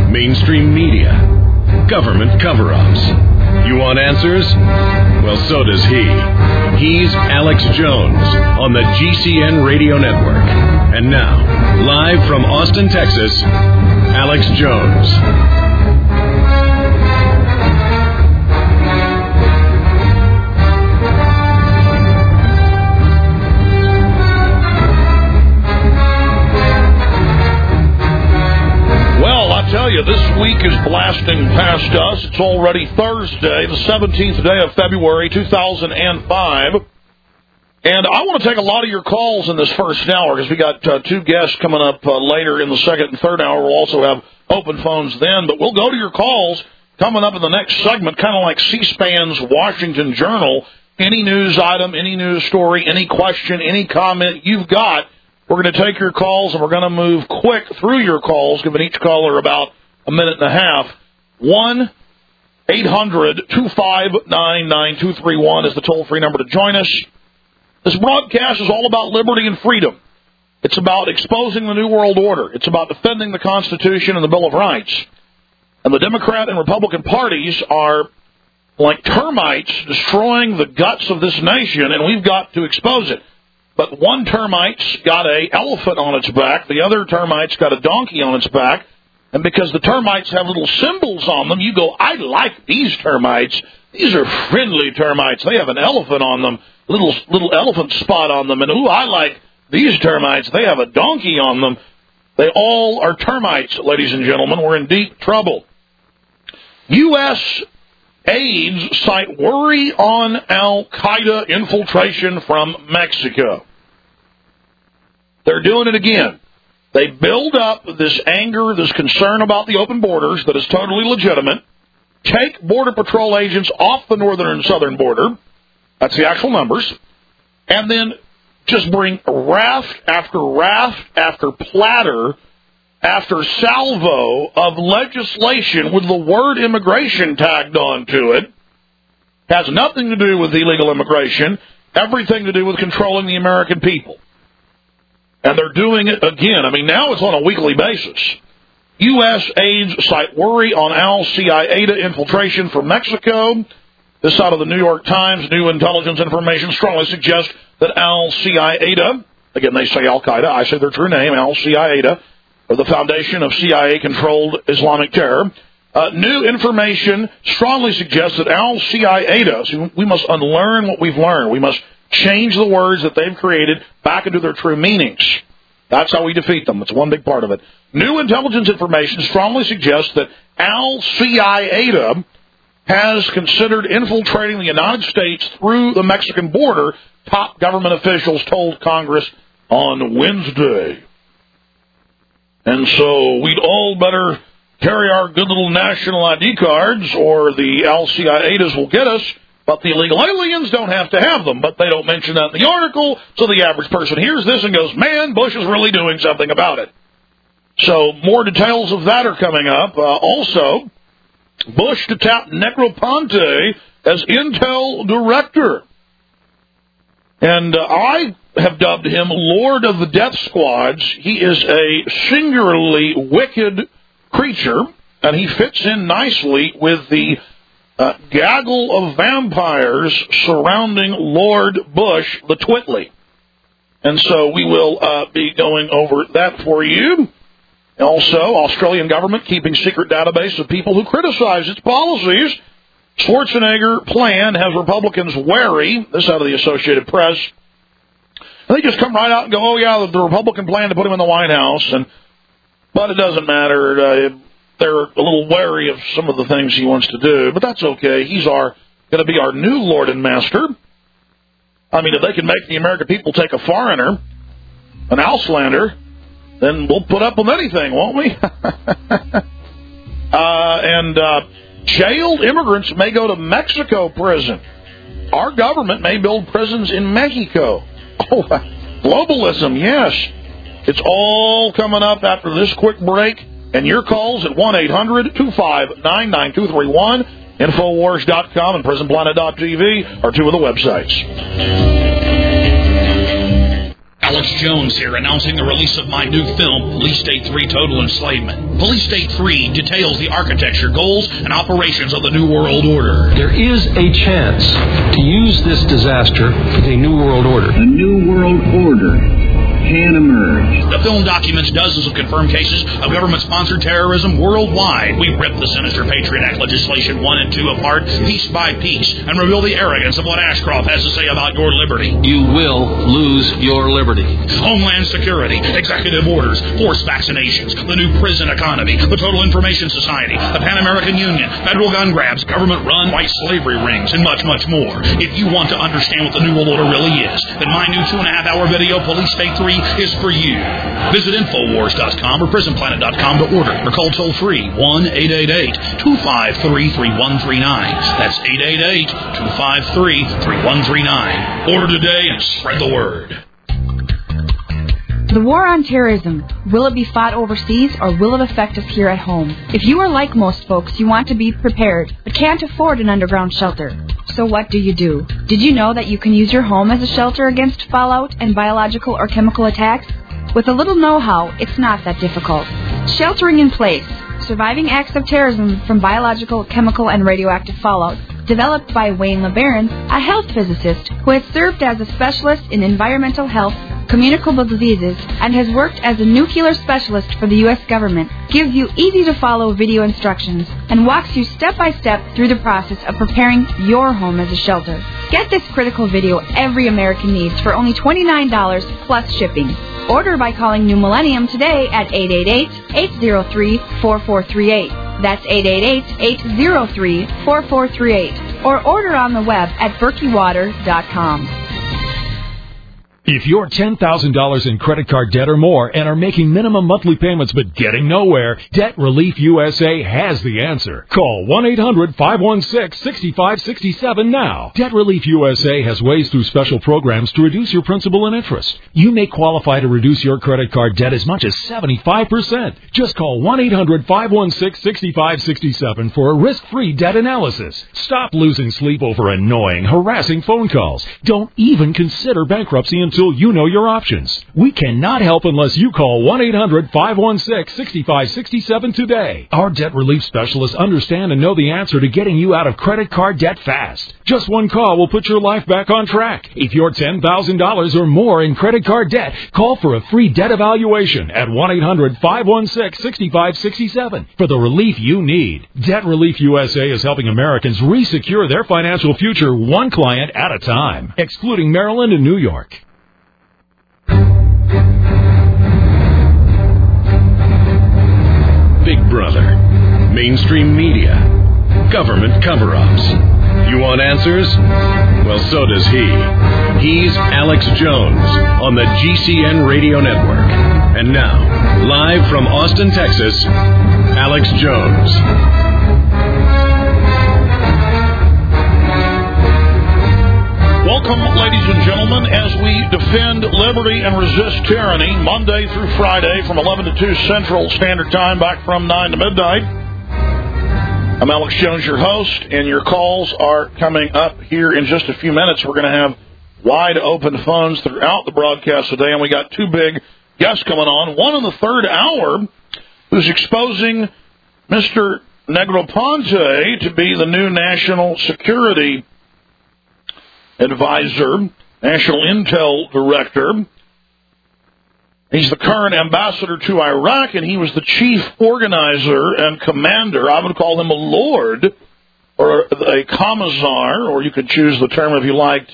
mainstream media, government cover-ups. You want answers? Well, so does he. He's Alex Jones on the GCN Radio Network. And now, live from Austin, Texas, Alex Jones. I tell you, this week is blasting past us. It's already Thursday, the 17th day of February, 2005. And I want to take a lot of your calls in this first hour because we got two guests coming up later in the second and third hour. We'll also have open phones then. But we'll go to your calls coming up in the next segment, kind of like C-SPAN's Washington Journal. Any news item, any news story, any question, any comment you've got. We're going to take your calls, and we're going to move quick through your calls, giving each caller about a minute and a half. 1-800-259-9231 is the toll-free number to join us. This broadcast is all about liberty and freedom. It's about exposing the New World Order. It's about defending the Constitution and the Bill of Rights. And the Democrat and Republican parties are like termites destroying the guts of this nation, and we've got to expose it. But one termite's got an elephant on its back, the other termite's got a donkey on its back, and because the termites have little symbols on them, you go, I like these termites. These are friendly termites. They have an elephant on them, little elephant spot on them, and ooh, I like these termites. They have a donkey on them. They all are termites, ladies and gentlemen. We're in deep trouble. U.S. aides cite worry on al-Qaeda infiltration from Mexico. They're doing it again. They build up this anger, this concern about the open borders that is totally legitimate, take Border Patrol agents off the northern and southern border, that's the actual numbers, and then just bring raft after platter after salvo of legislation with the word immigration tagged onto it. Has nothing to do with illegal immigration, everything to do with controlling the American people. And they're doing it again. I mean, now it's on a weekly basis. U.S. aides cite worry on al-Qaeda infiltration from Mexico. This out of the New York Times, new intelligence information strongly suggests that al-Qaeda, again, they say al-Qaeda, I say their true name, al-Qaeda, or the foundation of CIA-controlled Islamic terror. New information strongly suggests that al-Qaeda, so we must unlearn what we've learned. We must change the words that they've created back into their true meanings. That's how we defeat them. It's one big part of it. New intelligence information strongly suggests that al-Qaeda has considered infiltrating the United States through the Mexican border, top government officials told Congress on Wednesday. And so we'd all better carry our good little national ID cards or the al-Qaedas will get us, but the illegal aliens don't have to have them. But they don't mention that in the article, so the average person hears this and goes, man, Bush is really doing something about it. So more details of that are coming up. Also, Bush to tap Negroponte as Intel director. And I have dubbed him Lord of the Death Squads. He is a singularly wicked creature, and he fits in nicely with the gaggle of vampires surrounding Lord Bush, the Twitly. And so we will be going over that for you. Also, Australian government keeping secret database of people who criticize its policies. Schwarzenegger plan has Republicans wary. This out of the Associated Press. And they just come right out and go, oh, yeah, the Republican plan to put him in the White House. But it doesn't matter. They're a little wary of some of the things he wants to do. But that's okay. He's going to be our new Lord and Master. I mean, if they can make the American people take a foreigner, an Auslander, then we'll put up with anything, won't we? Jailed immigrants may go to Mexico prison. Our government may build prisons in Mexico. Oh, globalism, yes. It's all coming up after this quick break. And your calls at 1-800-259-9231, Infowars.com and PrisonPlanet.tv are two of the websites. Alex Jones here, announcing the release of my new film, Police State 3 Total Enslavement. Police State 3 details the architecture, goals, and operations of the New World Order. There is a chance to use this disaster for the New World Order. A New World Order can emerge. The film documents dozens of confirmed cases of government-sponsored terrorism worldwide. We rip the sinister Patriot Act legislation 1 and 2 apart, piece by piece, and reveal the arrogance of what Ashcroft has to say about your liberty. You will lose your liberty. Homeland Security, executive orders, forced vaccinations, the new prison economy, the Total Information Society, the Pan-American Union, federal gun grabs, government-run white slavery rings, and much, much more. If you want to understand what the New World Order really is, then my new 2.5-hour video, Police State 3, is for you. Visit Infowars.com or PrisonPlanet.com to order or call toll-free 1-888-253-3139. That's 888-253-3139. Order today and spread the word. The war on terrorism, will it be fought overseas or will it affect us here at home? If you are like most folks, you want to be prepared, but can't afford an underground shelter. So what do? Did you know that you can use your home as a shelter against fallout and biological or chemical attacks? With a little know-how, it's not that difficult. Sheltering in Place, Surviving Acts of Terrorism from Biological, Chemical, and Radioactive Fallout, developed by Wayne LeBaron, a health physicist who has served as a specialist in environmental health, communicable diseases, and has worked as a nuclear specialist for the U.S. government, gives you easy-to-follow video instructions and walks you step-by-step through the process of preparing your home as a shelter. Get this critical video every American needs for only $29 plus shipping. Order by calling New Millennium today at 888-803-4438. That's 888-803-4438. Or order on the web at berkeywater.com. If you're $10,000 in credit card debt or more and are making minimum monthly payments but getting nowhere, Debt Relief USA has the answer. Call 1-800-516-6567 now. Debt Relief USA has ways through special programs to reduce your principal and interest. You may qualify to reduce your credit card debt as much as 75%. Just call 1-800-516-6567 for a risk-free debt analysis. Stop losing sleep over annoying, harassing phone calls. Don't even consider bankruptcy until you know your options. We cannot help unless you call 1-800-516-6567 today. Our debt relief specialists understand and know the answer to getting you out of credit card debt fast. Just one call will put your life back on track. If you're $10,000 or more in credit card debt, call for a free debt evaluation at 1-800-516-6567 for the relief you need. Debt Relief USA is helping Americans resecure their financial future one client at a time, excluding Maryland and New York. Big Brother, mainstream media, government cover-ups. You want answers? Well, so does he. He's Alex Jones on the GCN Radio Network. And now, live from Austin, Texas, Alex Jones. Welcome, ladies and gentlemen, as we defend liberty and resist tyranny, Monday through Friday from 11 to 2 Central Standard Time, back from 9 to midnight. I'm Alex Jones, your host, and your calls are coming up here in just a few minutes. We're going to have wide open phones throughout the broadcast today, and we got two big guests coming on. One in the third hour who's exposing Mr. Negroponte to be the new national security advisor, national intel director. He's the current ambassador to Iraq, and he was the chief organizer and commander. I would call him a lord or a commissar, or you could choose the term if you liked,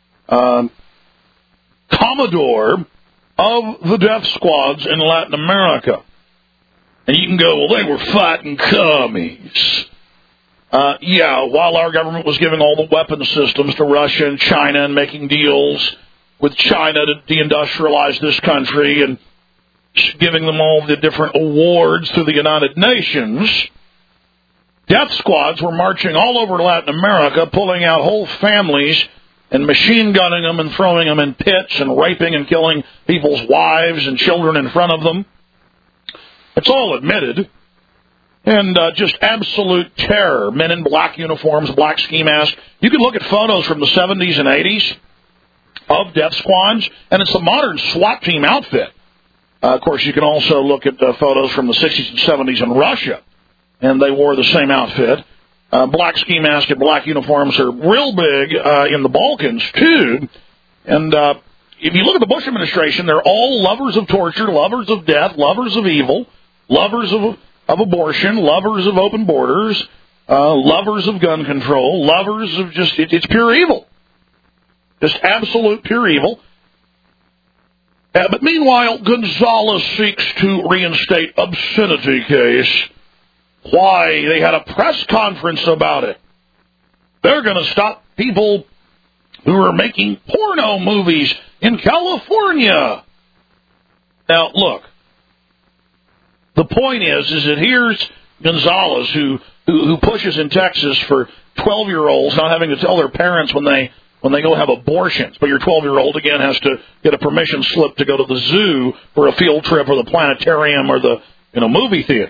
commodore of the death squads in Latin America. And you can go, well, they were fighting commies. While our government was giving all the weapon systems to Russia and China and making deals with China to deindustrialize this country and giving them all the different awards through the United Nations, death squads were marching all over Latin America, pulling out whole families and machine gunning them and throwing them in pits and raping and killing people's wives and children in front of them. It's all admitted. And just absolute terror. Men in black uniforms, black ski masks. You can look at photos from the 70s and 80s. of death squads, and it's a modern SWAT team outfit. Of course, you can also look at photos from the 60s and 70s in Russia, and they wore the same outfit. Black ski mask and black uniforms are real big in the Balkans, too. And if you look at the Bush administration, they're all lovers of torture, lovers of death, lovers of evil, lovers of abortion, lovers of open borders, lovers of gun control, lovers of just, it's pure evil. Just absolute pure evil. But meanwhile, Gonzales seeks to reinstate obscenity case. Why? They had a press conference about it. They're going to stop people who are making porno movies in California. Now, look. The point is that here's Gonzales who pushes in Texas for 12-year-olds not having to tell their parents when they go have abortions. But your 12-year-old, again, has to get a permission slip to go to the zoo for a field trip or the planetarium or the movie theater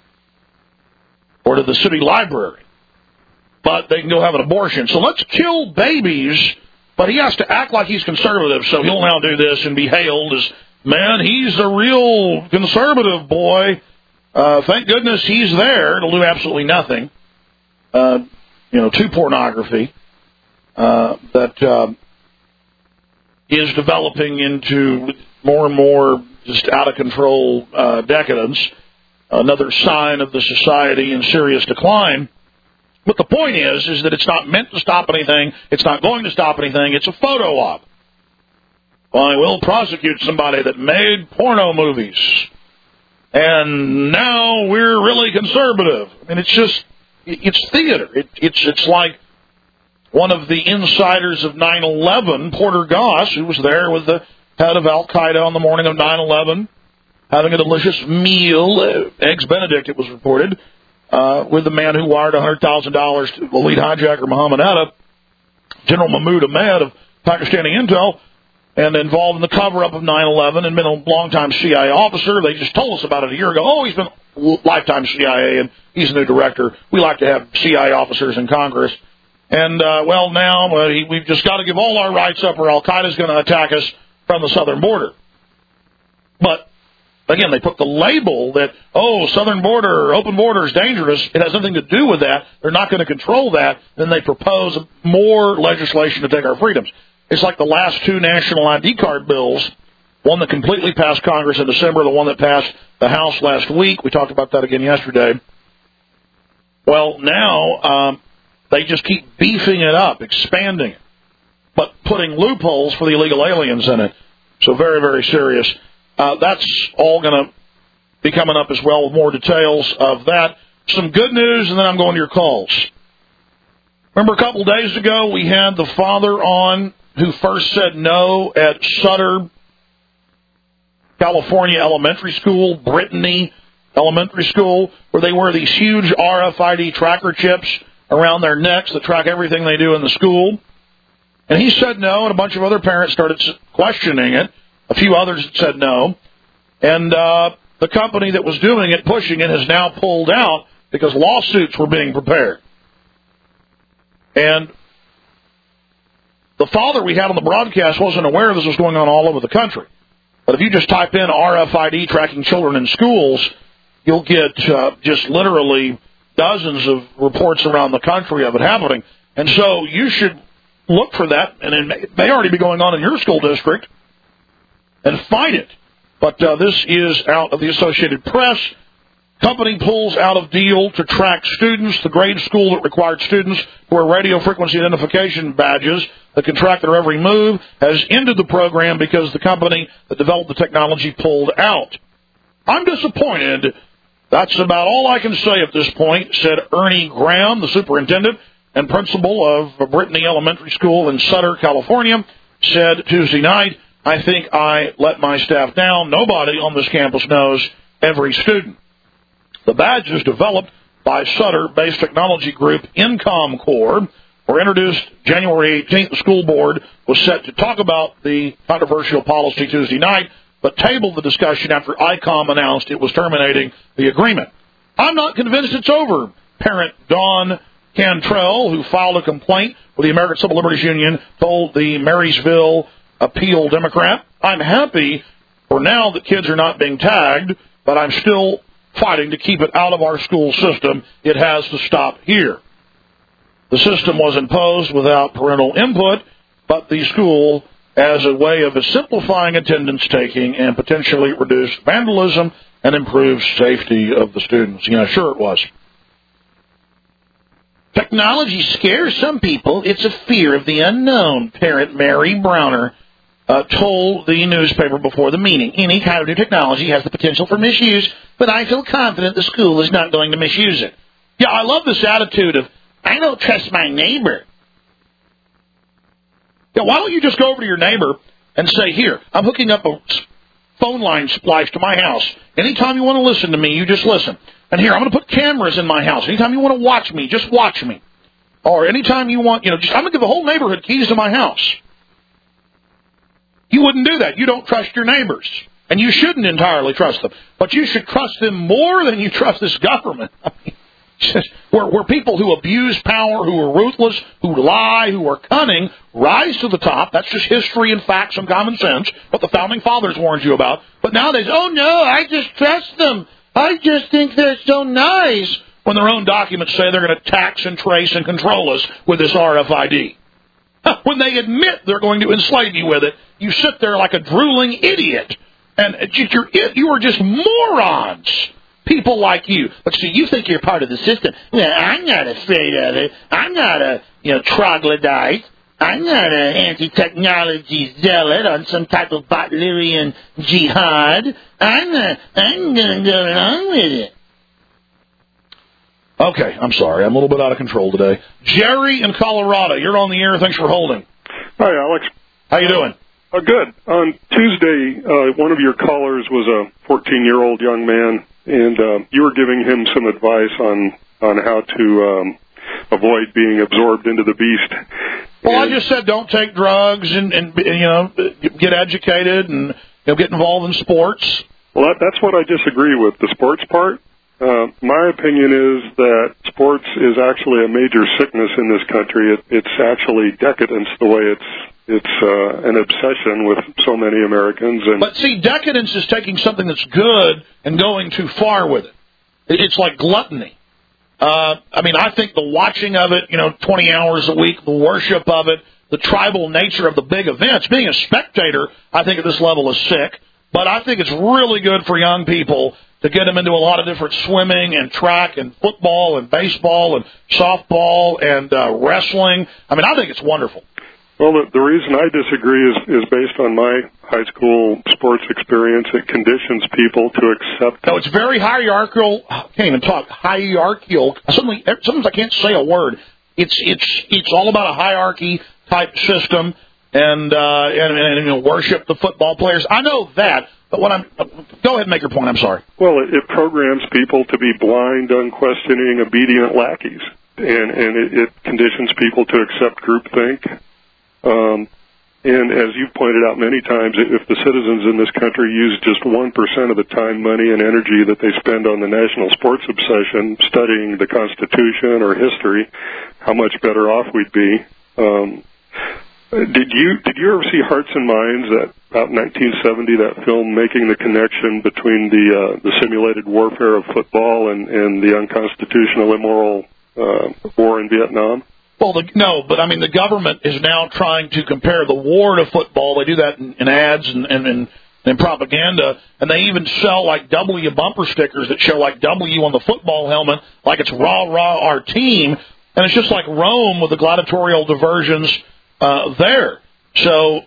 or to the city library. But they can go have an abortion. So let's kill babies, but he has to act like he's conservative, so he'll now do this and be hailed as, man, he's a real conservative boy. Thank goodness he's there. It'll do absolutely nothing. To pornography. That is developing into more and more just out-of-control decadence, another sign of the society in serious decline. But the point is that it's not meant to stop anything. It's not going to stop anything. It's a photo op. I will prosecute somebody that made porno movies. And now we're really conservative. I mean, it's theater. It's like one of the insiders of 9/11, Porter Goss, who was there with the head of Al-Qaeda on the morning of 9/11, having a delicious meal, Eggs Benedict, it was reported, with the man who wired $100,000 to the lead hijacker Mohammed Atta, General Mahmoud Ahmed of Pakistani Intel, and involved in the cover-up of 9/11 and been a long-time CIA officer. They just told us about it a year ago. Oh, he's been lifetime CIA, and he's a new director. We like to have CIA officers in Congress. And, now we've just got to give all our rights up or Al-Qaeda's going to attack us from the southern border. But, again, they put the label that, southern border, open border is dangerous. It has nothing to do with that. They're not going to control that. Then they propose more legislation to take our freedoms. It's like the last two national ID card bills, one that completely passed Congress in December, the one that passed the House last week. We talked about that again yesterday. Well, now they just keep beefing it up, expanding it, but putting loopholes for the illegal aliens in it. So very, very serious. That's all going to be coming up as well with more details of that. Some good news, and then I'm going to your calls. Remember a couple days ago we had the father on who first said no at Sutter, California Elementary School, Brittany Elementary School, where they wear these huge RFID tracker chips around their necks that track everything they do in the school. And he said no, and a bunch of other parents started questioning it. A few others said no. And the company that was doing it, pushing it, has now pulled out because lawsuits were being prepared. And the father we had on the broadcast wasn't aware this was going on all over the country. But if you just type in RFID tracking children in schools, you'll get just literally dozens of reports around the country of it happening. And so you should look for that, and it may already be going on in your school district, and fight it. But this is out of the Associated Press. Company pulls out of deal to track students. The grade school that required students who wear radio frequency identification badges that can track their every move has ended the program because the company that developed the technology pulled out. I'm disappointed. That's about all I can say at this point, said Ernie Graham, the superintendent and principal of Brittany Elementary School in Sutter, California, said Tuesday night, I think I let my staff down. Nobody on this campus knows every student. The badges developed by Sutter-based technology group Incom Corps were introduced January 18th. The school board was set to talk about the controversial policy Tuesday night, but tabled the discussion after ICOM announced it was terminating the agreement. I'm not convinced it's over. Parent Dawn Cantrell, who filed a complaint with the American Civil Liberties Union, told the Marysville appeal Democrat. I'm happy for now that kids are not being tagged, but I'm still fighting to keep it out of our school system. It has to stop here. The system was imposed without parental input, but the school, as a way of simplifying attendance taking and potentially reduce vandalism and improve safety of the students. Yeah, sure it was. Technology scares some people. It's a fear of the unknown, parent Mary Browner told the newspaper before the meeting. Any kind of new technology has the potential for misuse, but I feel confident the school is not going to misuse it. Yeah, I love this attitude of, I don't trust my neighbor. Yeah, why don't you just go over to your neighbor and say, here, I'm hooking up a phone line splice to my house. Anytime you want to listen to me, you just listen. And here, I'm going to put cameras in my house. Anytime you want to watch me, just watch me. Or anytime you want, I'm going to give the whole neighborhood keys to my house. You wouldn't do that. You don't trust your neighbors. And you shouldn't entirely trust them. But you should trust them more than you trust this government. I mean, where people who abuse power, who are ruthless, who lie, who are cunning, rise to the top. That's just history and facts and common sense, what the Founding Fathers warned you about. But nowadays, oh no, I just trust them. I just think they're so nice. When their own documents say they're going to tax and trace and control us with this RFID. When they admit they're going to enslave you with it, you sit there like a drooling idiot. And you are just morons. People like you. But see, you think you're part of the system. Well, I'm not afraid of it. I'm not a, troglodyte. I'm not an anti-technology zealot on some type of Butlerian jihad. I'm going to go along with it. Okay, I'm sorry. I'm a little bit out of control today. Jerry in Colorado, you're on the air. Thanks for holding. Hi, Alex. How you doing? Good. On Tuesday, one of your callers was a 14-year-old young man, and you were giving him some advice on how to avoid being absorbed into the beast. Well, I just said don't take drugs and get educated and get involved in sports. Well, that's what I disagree with, the sports part. My opinion is that sports is actually a major sickness in this country. It's actually decadence the way it's an obsession with so many Americans. But see, decadence is taking something that's good and going too far with it. It's like gluttony. I think the watching of it, 20 hours a week, the worship of it, the tribal nature of the big events, being a spectator, I think at this level is sick. But I think it's really good for young people to get them into a lot of different swimming and track and football and baseball and softball and wrestling. I think it's wonderful. Well, the reason I disagree is based on my high school sports experience. It conditions people to accept. No, it's very hierarchical. I can't even talk. Hierarchical. Sometimes I can't say a word. It's all about a hierarchy type system and worship the football players. I know that. But go ahead and make your point. I'm sorry. Well, it programs people to be blind, unquestioning, obedient lackeys, and it conditions people to accept groupthink. And as you've pointed out many times, if the citizens in this country use just 1% of the time, money, and energy that they spend on the national sports obsession, studying the Constitution or history, how much better off we'd be. Did you ever see Hearts and Minds, that about 1970, that film making the connection between the simulated warfare of football and the unconstitutional, immoral war in Vietnam? Well, no, but the government is now trying to compare the war to football. They do that in ads and propaganda, and they even sell like W bumper stickers that show like W on the football helmet, like it's rah rah our team, and it's just like Rome with the gladiatorial diversions there. So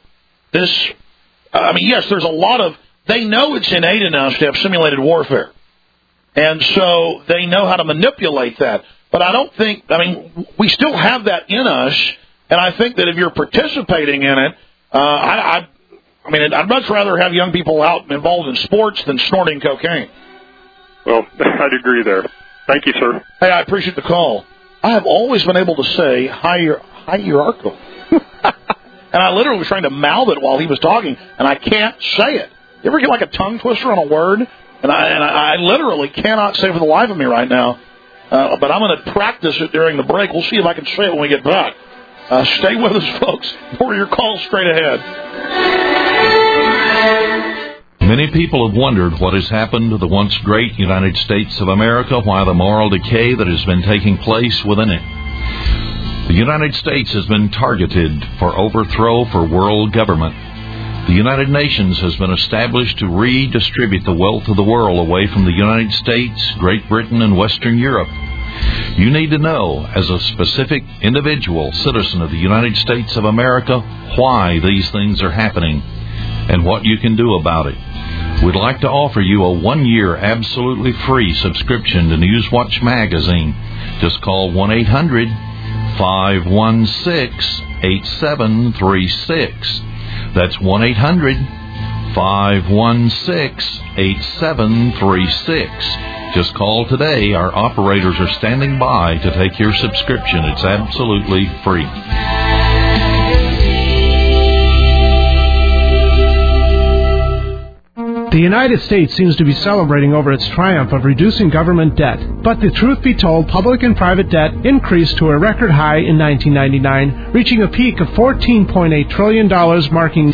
yes, there's a lot of, they know it's innate in us to have simulated warfare. And so they know how to manipulate that. But I don't think, we still have that in us, and I think that if you're participating in it, I'd much rather have young people out involved in sports than snorting cocaine. Well, I'd agree there. Thank you, sir. Hey, I appreciate the call. I have always been able to say hierarchical. And I literally was trying to mouth it while he was talking, and I can't say it. You ever get like a tongue twister on a word? And I literally cannot say for the life of me right now. But I'm going to practice it during the break. We'll see if I can say it when we get back. Stay with us, folks. For your call straight ahead. Many people have wondered what has happened to the once great United States of America, why the moral decay that has been taking place within it. The United States has been targeted for overthrow for world government. The United Nations has been established to redistribute the wealth of the world away from the United States, Great Britain, and Western Europe. You need to know, as a specific individual citizen of the United States of America, why these things are happening and what you can do about it. We'd like to offer you a 1-year absolutely free subscription to Newswatch magazine. Just call 1-800-516-8736. That's 1-800-516-8736. Just call today. Our operators are standing by to take your subscription. It's absolutely free. The United States seems to be celebrating over its triumph of reducing government debt. But the truth be told, public and private debt increased to a record high in 1999, reaching a peak of $14.8 trillion, marking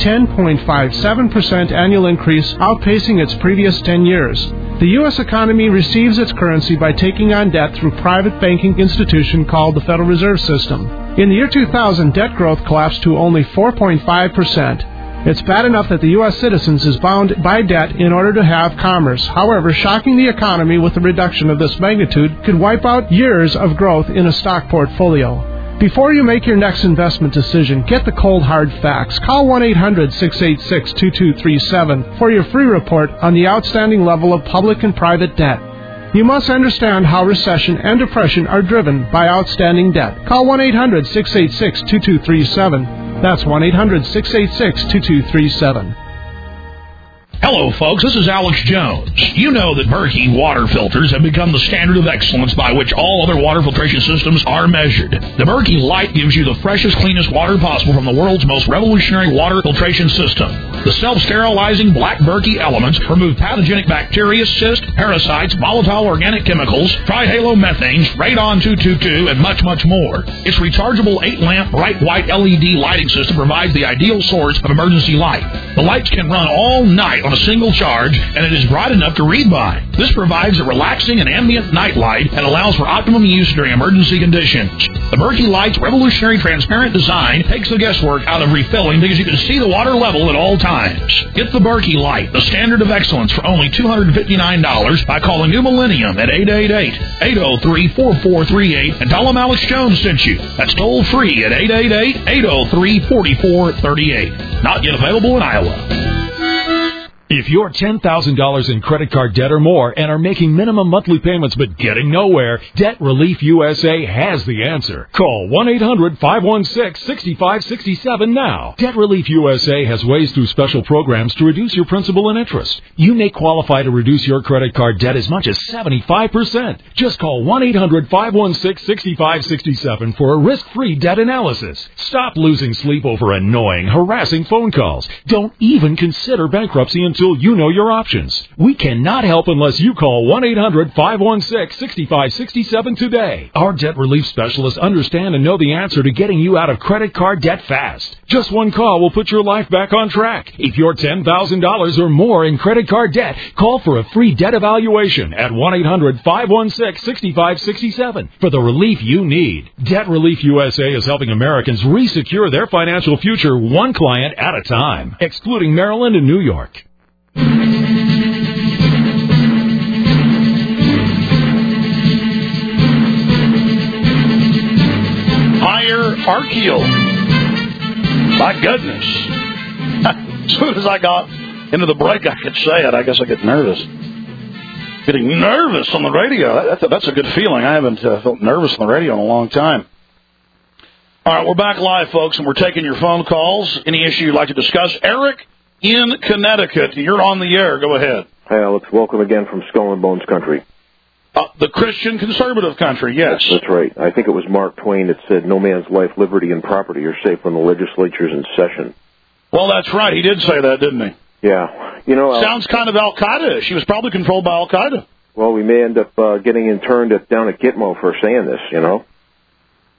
10.57% annual increase, outpacing its previous 10 years. The U.S. economy receives its currency by taking on debt through a private banking institution called the Federal Reserve System. In the year 2000, debt growth collapsed to only 4.5%. It's bad enough that the U.S. citizens is bound by debt in order to have commerce. However, shocking the economy with a reduction of this magnitude could wipe out years of growth in a stock portfolio. Before you make your next investment decision, get the cold hard facts. Call 1-800-686-2237 for your free report on the outstanding level of public and private debt. You must understand how recession and depression are driven by outstanding debt. Call 1-800-686-2237. That's 1-800-686-2237. Hello, folks. This is Alex Jones. You know that Berkey water filters have become the standard of excellence by which all other water filtration systems are measured. The Berkey Light gives you the freshest, cleanest water possible from the world's most revolutionary water filtration system. The self-sterilizing black Berkey elements remove pathogenic bacteria, cysts, parasites, volatile organic chemicals, trihalomethanes, radon-222, and much, much more. Its rechargeable 8-lamp bright white LED lighting system provides the ideal source of emergency light. The lights can run all night on a single charge, and it is bright enough to read by. This provides a relaxing and ambient night light and allows for optimum use during emergency conditions. The Berkey Light's revolutionary transparent design takes the guesswork out of refilling because you can see the water level at all times. Get the Berkey Light, the standard of excellence, for only $259 by calling New Millennium at 888-803-4438 and tell them Alex Jones sent you. That's toll free at 888-803-4438. Not yet available in Iowa. If you're $10,000 in credit card debt or more and are making minimum monthly payments but getting nowhere, Debt Relief USA has the answer. Call 1-800-516-6567 now. Debt Relief USA has ways through special programs to reduce your principal and interest. You may qualify to reduce your credit card debt as much as 75%. Just call 1-800-516-6567 for a risk-free debt analysis. Stop losing sleep over annoying, harassing phone calls. Don't even consider bankruptcy until you know your options. We cannot help unless you call 1-800-516-6567 today. Our debt relief specialists understand and know the answer to getting you out of credit card debt fast. Just one call will put your life back on track. If you're $10,000 or more in credit card debt, call for a free debt evaluation at 1-800-516-6567 for the relief you need. Debt Relief USA is helping Americans resecure their financial future one client at a time, excluding Maryland and New York. Hierarchical. My goodness. As soon as I got into the break, I could say it. I guess I get nervous. Getting nervous on the radio. That's a good feeling. I haven't felt nervous on the radio in a long time. All right, we're back live, folks, and we're taking your phone calls. Any issue you'd like to discuss. Eric in Connecticut, you're on the air. Go ahead. Hi, Alex. Welcome again from Skull and Bones country. The Christian conservative country, yes. That's right. I think it was Mark Twain that said, no man's life, liberty, and property are safe when the legislature's in session. Well, that's right. He did say that, didn't he? Yeah. Sounds kind of Al-Qaeda. She was probably controlled by Al-Qaeda. Well, we may end up getting interned down at Gitmo for saying this,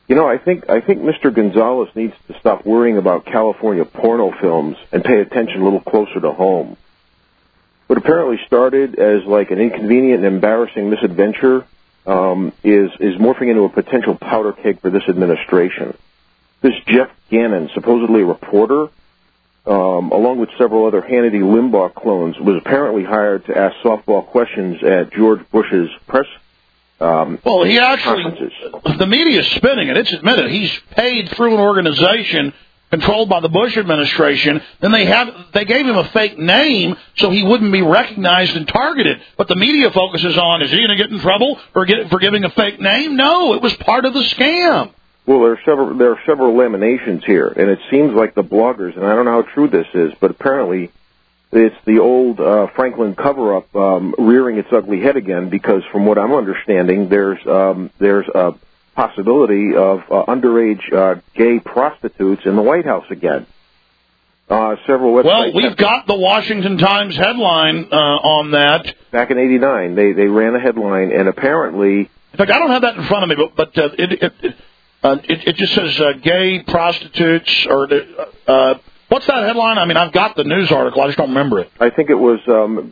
I think Mr. Gonzalez needs to stop worrying about California porno films and pay attention a little closer to home. What apparently started as like an inconvenient and embarrassing misadventure is morphing into a potential powder keg for this administration. This Jeff Gannon, supposedly a reporter, along with several other Hannity-Limbaugh clones, was apparently hired to ask softball questions at George Bush's press well, he actually, conferences. The media is spinning it. It's admitted. He's paid through an organization controlled by the Bush administration. Then they gave him a fake name so he wouldn't be recognized and targeted. But the media focuses on, is he going to get in trouble for giving a fake name? No, it was part of the scam. Well, there are several laminations here, and it seems like the bloggers, and I don't know how true this is, but apparently it's the old Franklin cover-up rearing its ugly head again, because from what I'm understanding, there's a possibility of underage gay prostitutes in the White House again. Several websites. Well, we've got the Washington Times headline on that. Back in '89, they ran a headline, and apparently... In fact, I don't have that in front of me, but it just says gay prostitutes, or what's that headline? I mean, I've got the news article. I just don't remember it. I think it was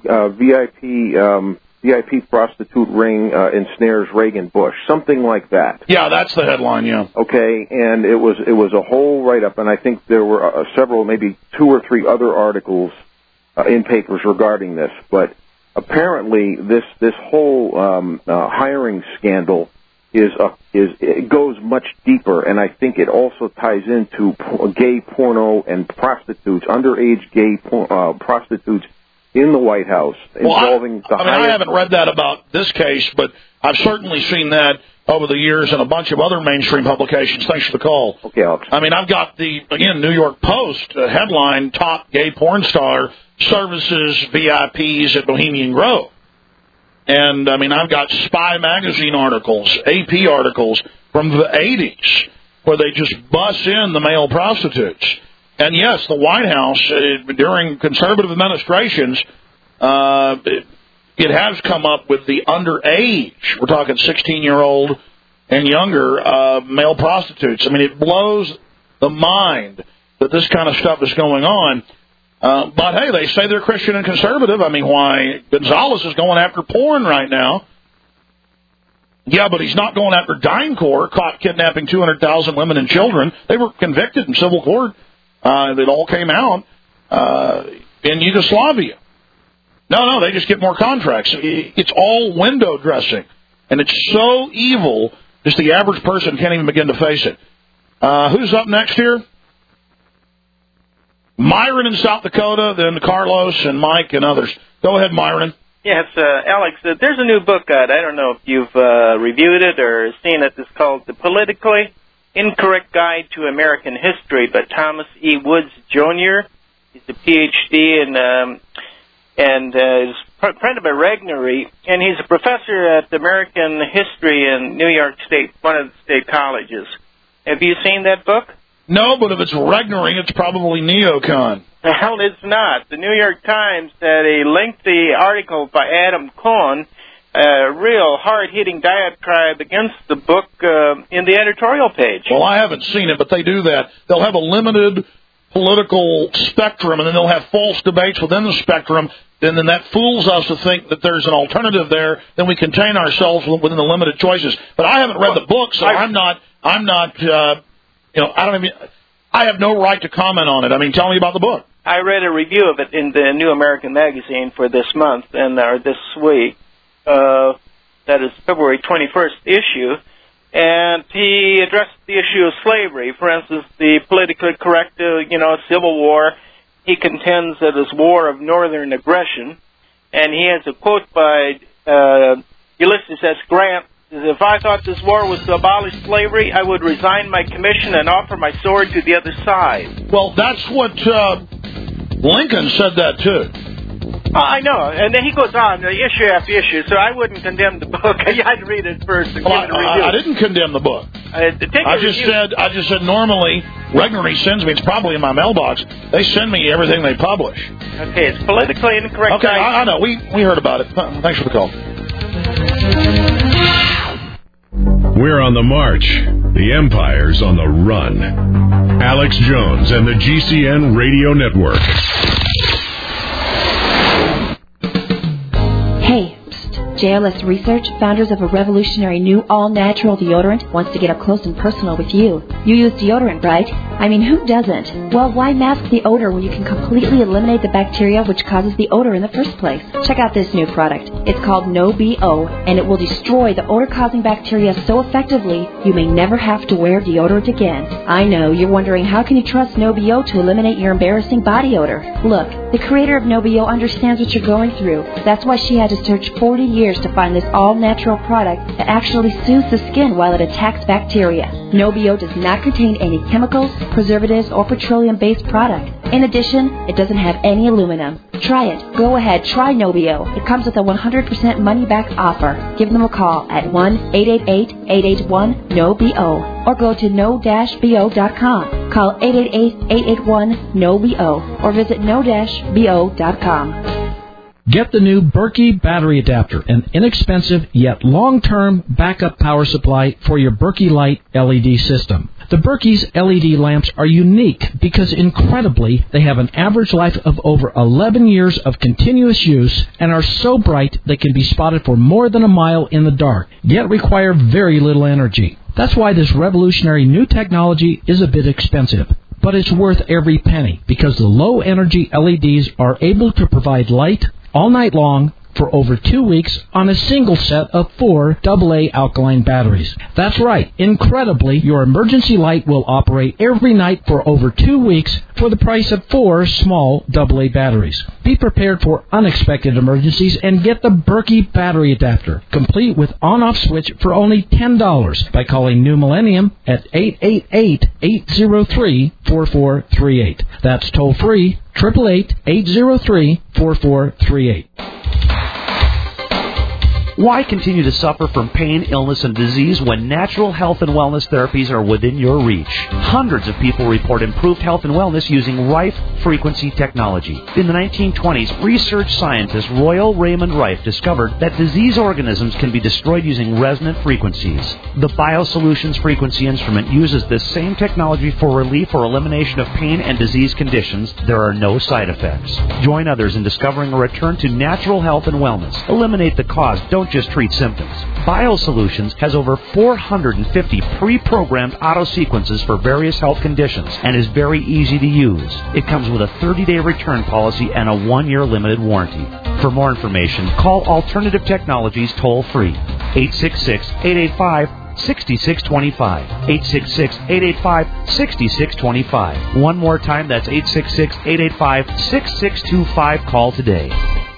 VIP prostitute ring ensnares Reagan Bush, something like that. Yeah, that's the headline. Yeah. Okay, and it was a whole write-up, and I think there were several, maybe 2 or 3 other articles in papers regarding this. But apparently, this whole hiring scandal it goes much deeper, and I think it also ties into gay porno and prostitutes, underage gay prostitutes in the White House involving the highest... I haven't read that about this case, but I've certainly seen that over the years in a bunch of other mainstream publications. Thanks for the call. Okay, Alex. I mean, I've got the, again, New York Post headline, top gay porn star services VIPs at Bohemian Grove. And, I mean, I've got Spy magazine articles, AP articles from the 80s where they just bus in the male prostitutes. And, yes, the White House, during conservative administrations, it has come up with the underage, we're talking 16-year-old and younger, male prostitutes. I mean, it blows the mind that this kind of stuff is going on. But, hey, they say they're Christian and conservative. I mean, why? Gonzalez is going after porn right now. Yeah, but he's not going after DynCorp, caught kidnapping 200,000 women and children. They were convicted in civil court. It all came out in Yugoslavia. No, they just get more contracts. It's all window dressing. And it's so evil, just the average person can't even begin to face it. Who's up next here? Myron in South Dakota, then Carlos and Mike and others. Go ahead, Myron. Yes, Alex, there's a new book out. I don't know if you've reviewed it or seen it. It's called The Politically Incorrect Guide to American History by Thomas E. Woods, Jr. He's a Ph.D. and is friend of a Regnery, and he's a professor at American History in New York State, one of the state colleges. Have you seen that book? No, but if it's Regnery, it's probably neocon. Well, it's not. The New York Times had a lengthy article by Adam Cohen, a real hard-hitting diatribe against the book in the editorial page. Well, I haven't seen it, but they do that. They'll have a limited political spectrum, and then they'll have false debates within the spectrum, and then that fools us to think that there's an alternative there. Then we contain ourselves within the limited choices. But I haven't read the book, so I'm not. I have no right to comment on it. I mean, tell me about the book. I read a review of it in the New American Magazine for this month or this week. That is February 21st issue. And he addressed the issue of slavery. For instance, the politically correct, Civil War. He contends that it's war of northern aggression. And he has a quote by Ulysses S. Grant. If I thought this war was to abolish slavery, I would resign my commission and offer my sword to the other side. Well, that's what Lincoln said that, too. I know, and then he goes on, issue after issue, so I wouldn't condemn the book. I'd read it first and give it a review. I didn't condemn the book. I just said normally, Regnery sends me, it's probably in my mailbox, they send me everything they publish. Okay, it's politically incorrect. Okay, I know, we heard about it. Thanks for the call. We're on the march. The empire's on the run. Alex Jones and the GCN Radio Network. Hey, JLS Research, founders of a revolutionary new all-natural deodorant, wants to get up close and personal with you. You use deodorant, right? I mean, who doesn't? Well, why mask the odor when you can completely eliminate the bacteria which causes the odor in the first place? Check out this new product. It's called No-BO, and it will destroy the odor-causing bacteria so effectively you may never have to wear deodorant again. I know, you're wondering how can you trust No-BO to eliminate your embarrassing body odor? Look, the creator of No-BO understands what you're going through. That's why she had to search 40 years to find this all-natural product that actually soothes the skin while it attacks bacteria. No-BO does not contain any chemicals, preservatives, or petroleum-based product. In addition, it doesn't have any aluminum. Try it. Go ahead, try No-BO. It comes with a 100% money-back offer. Give them a call at 1-888-881-NO-BO or go to no-bo.com. Call 888-881-NO-BO or visit no-bo.com. Get the new Berkey battery adapter, an inexpensive yet long-term backup power supply for your Berkey Light LED system. The Berkey's LED lamps are unique because, incredibly, they have an average life of over 11 years of continuous use and are so bright they can be spotted for more than a mile in the dark, yet require very little energy. That's why this revolutionary new technology is a bit expensive. But it's worth every penny because the low-energy LEDs are able to provide light all night long for over 2 weeks on a single set of 4 AA alkaline batteries. That's right. Incredibly, your emergency light will operate every night for over 2 weeks for the price of 4 small AA batteries. Be prepared for unexpected emergencies and get the Berkey battery adapter, complete with on-off switch for only $10 by calling New Millennium at 888-803-4438. That's toll free, 888-803-4438. Why continue to suffer from pain, illness, and disease when natural health and wellness therapies are within your reach? Hundreds of people report improved health and wellness using Rife frequency technology. In the 1920s, research scientist Royal Raymond Rife discovered that disease organisms can be destroyed using resonant frequencies. The BioSolutions frequency instrument uses this same technology for relief or elimination of pain and disease conditions. There are no side effects. Join others in discovering a return to natural health and wellness. Eliminate the cause. Don't just treat symptoms. BioSolutions has over 450 pre-programmed auto sequences for various health conditions and is very easy to use. It comes with a 30-day return policy and a 1-year limited warranty. For more information, call Alternative Technologies toll-free, 866-885-6625, 866-885-6625. One more time, that's 866-885-6625. Call today.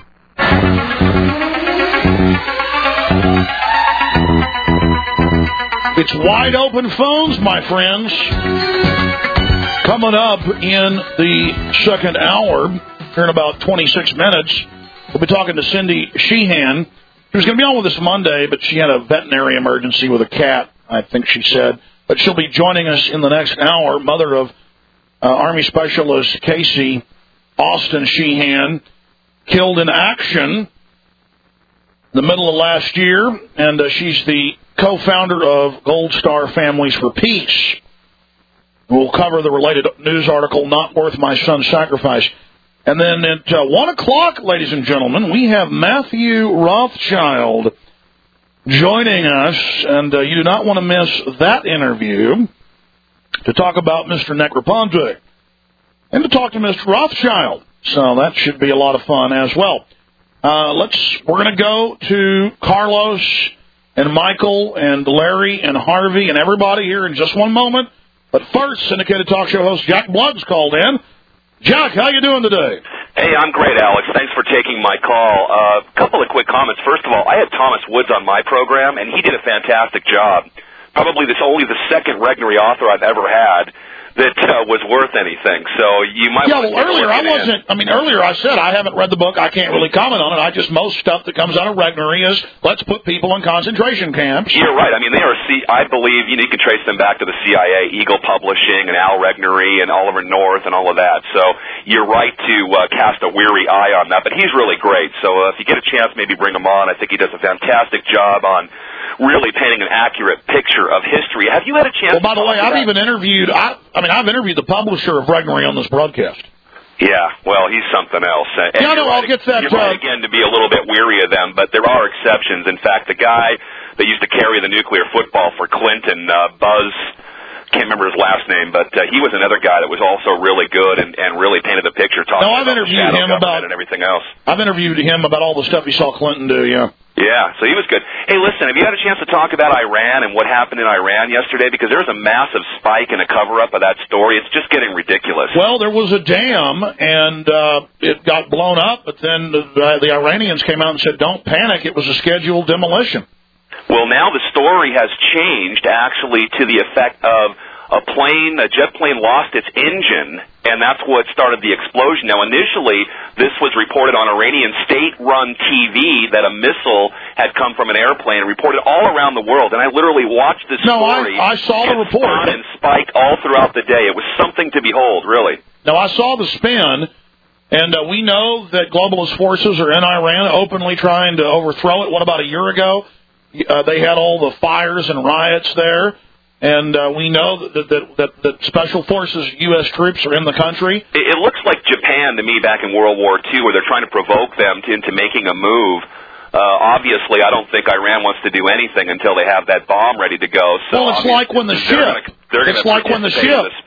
It's wide open phones, my friends. Coming up in the second hour, here in about 26 minutes, we'll be talking to Cindy Sheehan. She was going to be on with us Monday, but she had a veterinary emergency with a cat, I think she said. But she'll be joining us in the next hour, mother of Army Specialist Casey Austin Sheehan, killed in action the middle of last year, and she's the co-founder of Gold Star Families for Peace. We'll cover the related news article, Not Worth My Son's Sacrifice. And then at 1 o'clock, ladies and gentlemen, we have Matthew Rothschild joining us, and you do not want to miss that interview to talk about Mr. Negroponte and to talk to Mr. Rothschild. So that should be a lot of fun as well. We're going to go to Carlos and Michael and Larry and Harvey and everybody here in just one moment. But first, syndicated talk show host Jack Blood's called in. Jack, how you doing today? Hey, I'm great, Alex. Thanks for taking my call. A couple of quick comments. First of all, I had Thomas Woods on my program, and he did a fantastic job. Probably only the second Regnery author I've ever had that was worth anything. So you might. Yeah, well, earlier I wasn't. I mean, earlier I said I haven't read the book. I can't really comment on it. Most stuff that comes out of Regnery is let's put people in concentration camps. You're right. I mean, they are. I believe you can trace them back to the CIA, Eagle Publishing, and Al Regnery, and Oliver North, and all of that. So you're right to cast a weary eye on that. But he's really great. So if you get a chance, maybe bring him on. I think he does a fantastic job on really painting an accurate picture of history. Have you had a chance? Well, by the way, I've interviewed the publisher of Regnery on this broadcast. Yeah, well, he's something else. And I'll get that. You're right, again, to be a little bit weary of them, but there are exceptions. In fact, the guy that used to carry the nuclear football for Clinton, Buzz, can't remember his last name, but he was another guy that was also really good and really painted the picture. I've interviewed him about and everything else. I've interviewed him about all the stuff he saw Clinton do. Yeah. Yeah, so he was good. Hey, listen, have you had a chance to talk about Iran and what happened in Iran yesterday? Because there's a massive spike and a cover-up of that story. It's just getting ridiculous. Well, there was a dam, and it got blown up, but then the Iranians came out and said, don't panic, it was a scheduled demolition. Well, now the story has changed, actually, to the effect of a jet plane lost its engine, and that's what started the explosion. Now, initially, this was reported on Iranian state-run TV that a missile had come from an airplane, reported all around the world, and I literally watched this story. I saw the report. And spike all throughout the day. It was something to behold, really. Now, I saw the spin, and we know that globalist forces are in Iran openly trying to overthrow it. What, about a year ago? They had all the fires and riots there. And we know that Special Forces U.S. troops are in the country. It looks like Japan to me back in World War II, where they're trying to provoke them into making a move. Obviously, I don't think Iran wants to do anything until they have that bomb ready to go. So well, it's like when the ship. It's like when the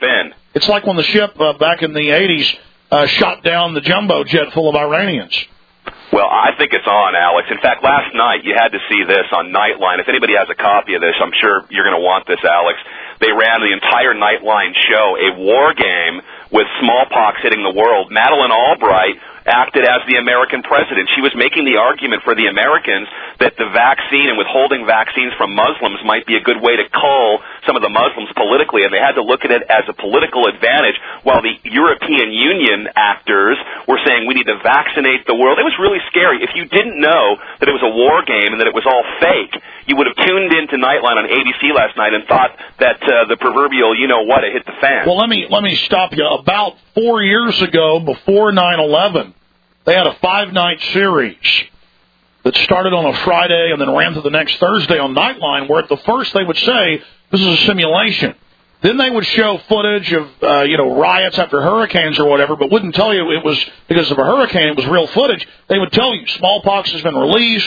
ship back in the 80s shot down the jumbo jet full of Iranians. Well, I think it's on, Alex. In fact, last night you had to see this on Nightline. If anybody has a copy of this, I'm sure you're going to want this, Alex. They ran the entire Nightline show, a war game with smallpox hitting the world. Madeleine Albright acted as the American president. She was making the argument for the Americans that the vaccine and withholding vaccines from Muslims might be a good way to cull some of the Muslims politically, and they had to look at it as a political advantage, while the European Union actors were saying we need to vaccinate the world. It was really scary. If you didn't know that it was a war game and that it was all fake, you would have tuned into Nightline on ABC last night and thought that the proverbial you-know-what had hit the fan. Well, let me stop you. About 4 years ago, before 9/11, they had a 5-night series that started on a Friday and then ran to the next Thursday on Nightline, where at the first they would say, this is a simulation. Then they would show footage of, riots after hurricanes or whatever, but wouldn't tell you it was because of a hurricane. It was real footage. They would tell you smallpox has been released,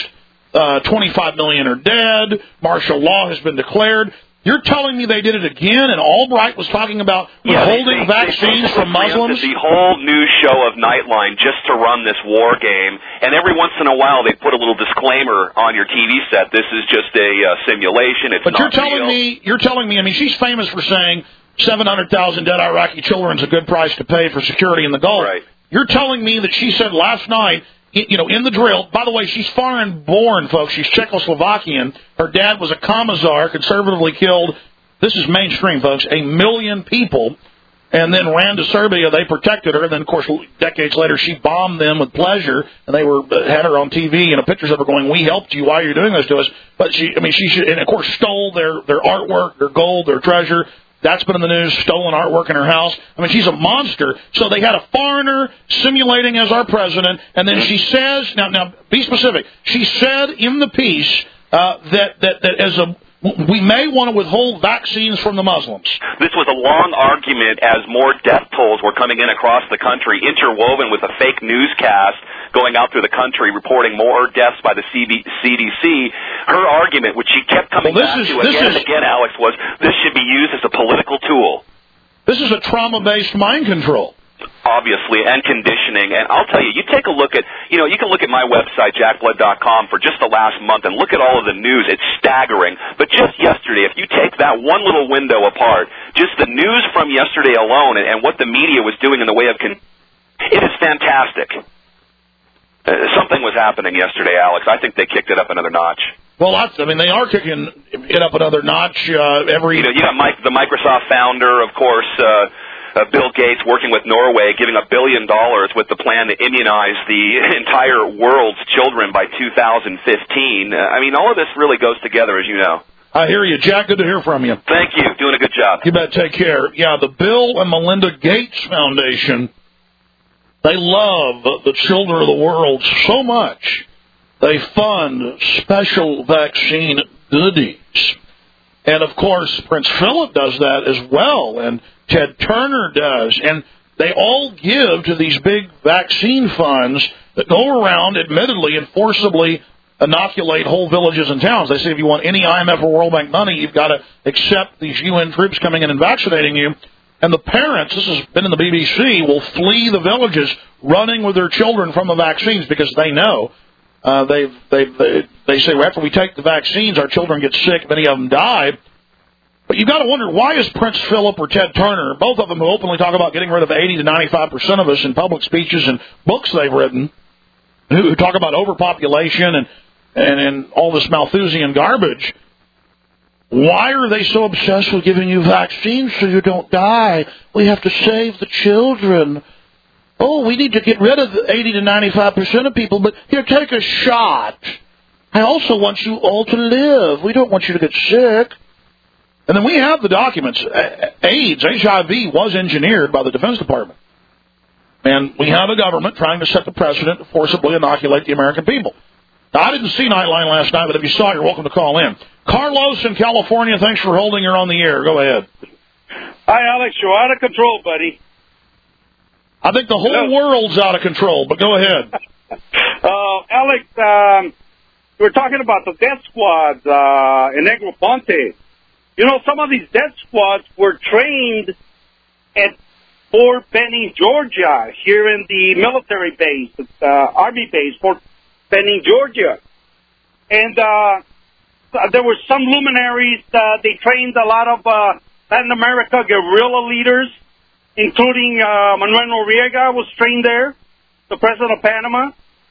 25 million are dead, martial law has been declared. You're telling me they did it again, and Albright was talking about withholding vaccines from Muslims? The whole news show of Nightline just to run this war game, and every once in a while they put a little disclaimer on your TV set. This is just a simulation. It's but not you're telling me. I mean, she's famous for saying 700,000 dead Iraqi children is a good price to pay for security in the Gulf. Right. You're telling me that she said last night, in the drill. By the way, she's foreign born, folks. She's Czechoslovakian. Her dad was a commissar, conservatively killed. This is mainstream, folks. 1 million people, and then ran to Serbia. They protected her, and then, of course, decades later, she bombed them with pleasure, and they had her on TV, pictures of her going, "We helped you. Why are you doing this to us?" But she should, and of course, stole their artwork, their gold, their treasure. That's been in the news, stolen artwork in her house. I mean, she's a monster. So they had a foreigner simulating as our president, and then she says, now be specific. She said in the piece that we may want to withhold vaccines from the Muslims. This was a long argument as more death tolls were coming in across the country, interwoven with a fake newscast going out through the country reporting more deaths by the CDC. Her argument, which she kept coming back to again and again, Alex, was this should be used as a political tool. This is a trauma-based mind control. Obviously, and conditioning. And I'll tell you, you take a look at, you can look at my website, jackblood.com, for just the last month and look at all of the news. It's staggering. But just yesterday, if you take that one little window apart, just the news from yesterday alone and what the media was doing in the way of it is fantastic. Something was happening yesterday, Alex. I think they kicked it up another notch. Well, they are kicking it up another notch you got the Microsoft founder, of course, Bill Gates, working with Norway, giving $1 billion with the plan to immunize the entire world's children by 2015. All of this really goes together, as you know. I hear you, Jack. Good to hear from you. Thank you. Doing a good job. You bet. Take care. Yeah, the Bill and Melinda Gates Foundation, they love the children of the world so much. They fund special vaccine goodies. And, of course, Prince Philip does that as well, and Ted Turner does. And they all give to these big vaccine funds that go around, admittedly and forcibly inoculate whole villages and towns. They say if you want any IMF or World Bank money, you've got to accept these UN troops coming in and vaccinating you. And the parents, this has been in the BBC, will flee the villages running with their children from the vaccines because they know. They say, well, after we take the vaccines, our children get sick, many of them die. But you've got to wonder, why is Prince Philip or Ted Turner, both of them who openly talk about getting rid of 80 to 95% of us in public speeches and books they've written, who talk about overpopulation and all this Malthusian garbage, why are they so obsessed with giving you vaccines so you don't die? We have to save the children. Oh, we need to get rid of the 80 to 95% of people, but here, take a shot. I also want you all to live. We don't want you to get sick. And then we have the documents. AIDS, HIV, was engineered by the Defense Department. And we have a government trying to set the precedent to forcibly inoculate the American people. Now, I didn't see Nightline last night, but if you saw it, you're welcome to call in. Carlos in California, thanks for holding. You're on the air. Go ahead. Hi, Alex. You're out of control, buddy. I think the whole world's out of control, but go ahead. Alex, we were talking about the death squads in Negroponte. You know, some of these death squads were trained at Fort Benning, Georgia, here in the military base, Army base, Fort Benning, Georgia. And there were some luminaries. They trained a lot of Latin America guerrilla leaders, including Manuel Noriega was trained there, the president of Panama.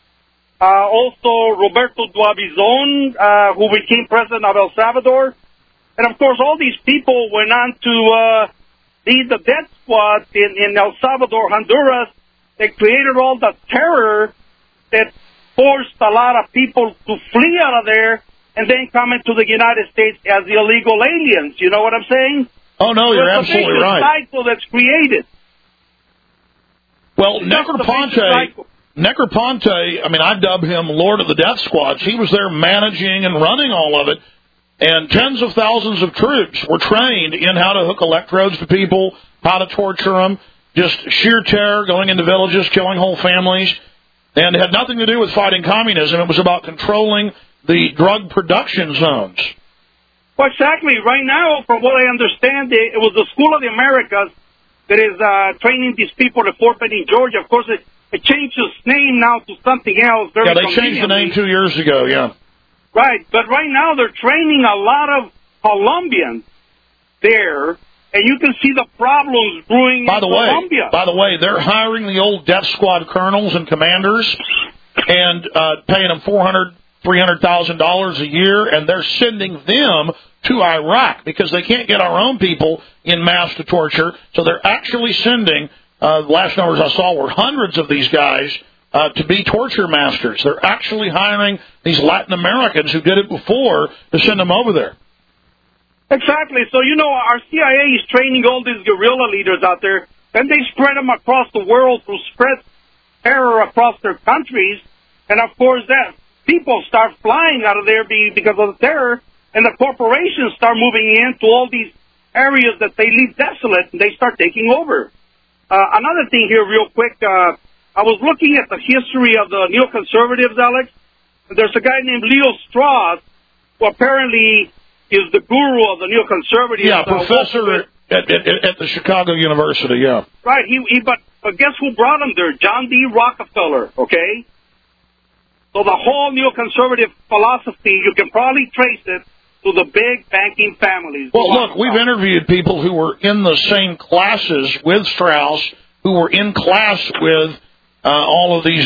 Also Roberto Duabizon, who became president of El Salvador. And, of course, all these people went on to lead the death squad in El Salvador, Honduras. They created all the terror that forced a lot of people to flee out of there and then come into the United States as illegal aliens. You know what I'm saying? Oh, no, you're absolutely right. It's a cycle that's created. Well, Negroponte, I mean, I dub him Lord of the Death Squads. He was there managing and running all of it. And tens of thousands of troops were trained in how to hook electrodes to people, how to torture them, just sheer terror, going into villages, killing whole families. And it had nothing to do with fighting communism. It was about controlling the drug production zones. Well, exactly. Right now, from what I understand, it was the School of the Americas that is training these people at Fort Benning, Georgia. Of course, it changed its name now to something else. Yeah, they changed the name 2 years ago, yeah. Right, but right now they're training a lot of Colombians there, and you can see the problems brewing in Colombia. By the way, they're hiring the old death squad colonels and commanders and paying them $300,000 a year, and they're sending them to Iraq because they can't get our own people in mass to torture. So they're actually sending, the last numbers I saw were hundreds of these guys to be torture masters. They're actually hiring these Latin Americans who did it before to send them over there. Exactly. So, you know, our CIA is training all these guerrilla leaders out there, and they spread them across the world to spread terror across their countries. And, of course, that people start flying out of there because of the terror, and the corporations start moving into all these areas that they leave desolate, and they start taking over. Another thing here real quick, I was looking at the history of the neoconservatives, Alex. There's a guy named Leo Strauss, who apparently is the guru of the neoconservatives. Yeah, professor at the Chicago University, yeah. Right, but guess who brought him there? John D. Rockefeller, okay? So the whole neoconservative philosophy, you can probably trace it to the big banking families. Well, look, we've interviewed people who were in the same classes with Strauss, who were in class with all of these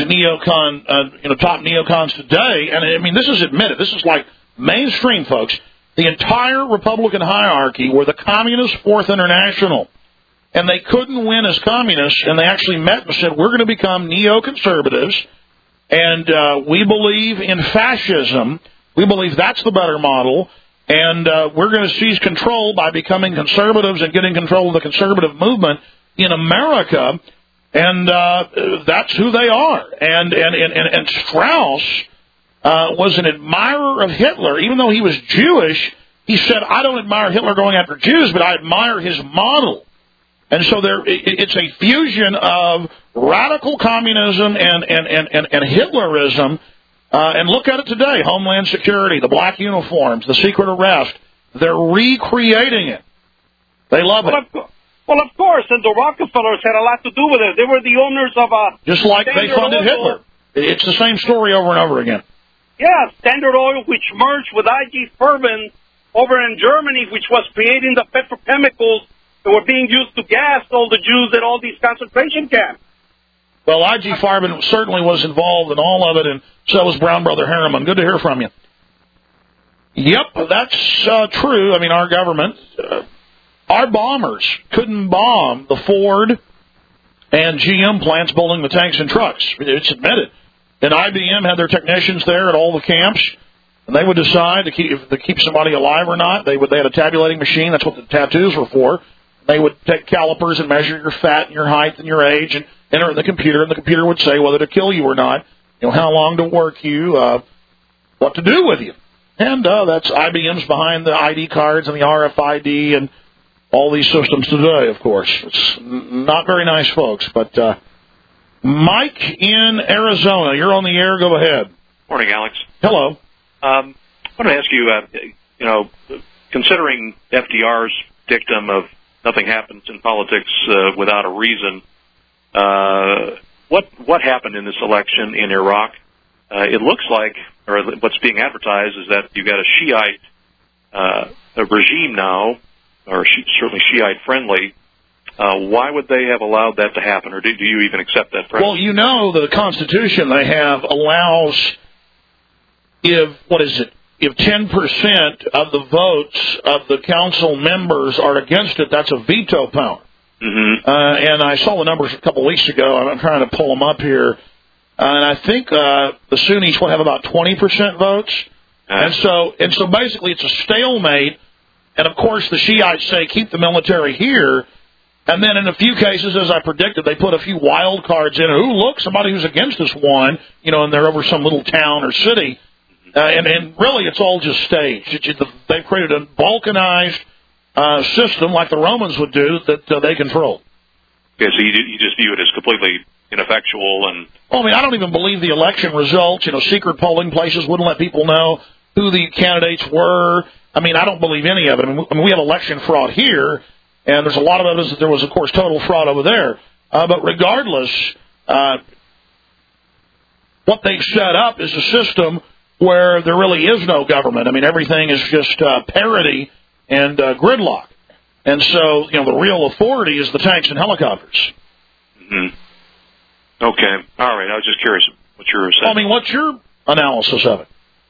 top neocons today. And, I mean, this is admitted. This is like mainstream, folks. The entire Republican hierarchy were the Communist Fourth International. And they couldn't win as communists, and they actually met and said, we're going to become neoconservatives, and we believe in fascism. We believe that's the better model, and we're going to seize control by becoming conservatives and getting control of the conservative movement in America. And that's who they are. And Strauss was an admirer of Hitler. Even though he was Jewish, he said, I don't admire Hitler going after Jews, but I admire his model. And so it's a fusion of radical communism and Hitlerism. And look at it today, Homeland Security, the black uniforms, the secret arrest. They're recreating it. They love it. Well, of course, and the Rockefellers had a lot to do with it. They were the owners of just like they funded Hitler. It's the same story over and over again. Yeah, Standard Oil, which merged with IG Farben over in Germany, which was creating the petrochemicals that were being used to gas all the Jews at all these concentration camps. Well, IG Farben certainly was involved in all of it, and so was Brown Brother Harriman. Good to hear from you. Yep, that's true. I mean, our government, our bombers couldn't bomb the Ford and GM plants building the tanks and trucks. It's admitted. And IBM had their technicians there at all the camps, and they would decide to keep somebody alive or not. They had a tabulating machine. That's what the tattoos were for. They would take calipers and measure your fat and your height and your age and enter it in the computer, and the computer would say whether to kill you or not, how long to work you, what to do with you. And that's IBM's behind the ID cards and the RFID and all these systems today, of course. It's not very nice, folks. But Mike in Arizona, you're on the air. Go ahead. Morning, Alex. Hello. I want to ask you, considering FDR's dictum of nothing happens in politics without a reason, what happened in this election in Iraq? It looks like, or what's being advertised, is that you've got a Shiite regime now, or certainly Shiite-friendly. Why would they have allowed that to happen, or do you even accept that premise? Well, the Constitution they have allows, if 10% of the votes of the council members are against it, that's a veto power. Mm-hmm. And I saw the numbers a couple weeks ago. I'm trying to pull them up here. And I think the Sunnis will have about 20% votes. And so basically it's a stalemate. And, of course, the Shiites say keep the military here. And then in a few cases, as I predicted, they put a few wild cards in. Ooh, look, somebody who's against us won, and they're over some little town or city. And really it's all just staged. They've created a balkanized system like the Romans would do that they control. Okay, so you just view it as completely ineffectual and... Well, I don't even believe the election results. Secret polling places wouldn't let people know who the candidates were. I don't believe any of it. We have election fraud here, and there's a lot of evidence that there was, of course, total fraud over there. But regardless, what they've set up is a system where there really is no government. Everything is just parody and gridlock. And so, the real authority is the tanks and helicopters. Mm-hmm. Okay. All right. I was just curious what you were saying. What's your analysis of it?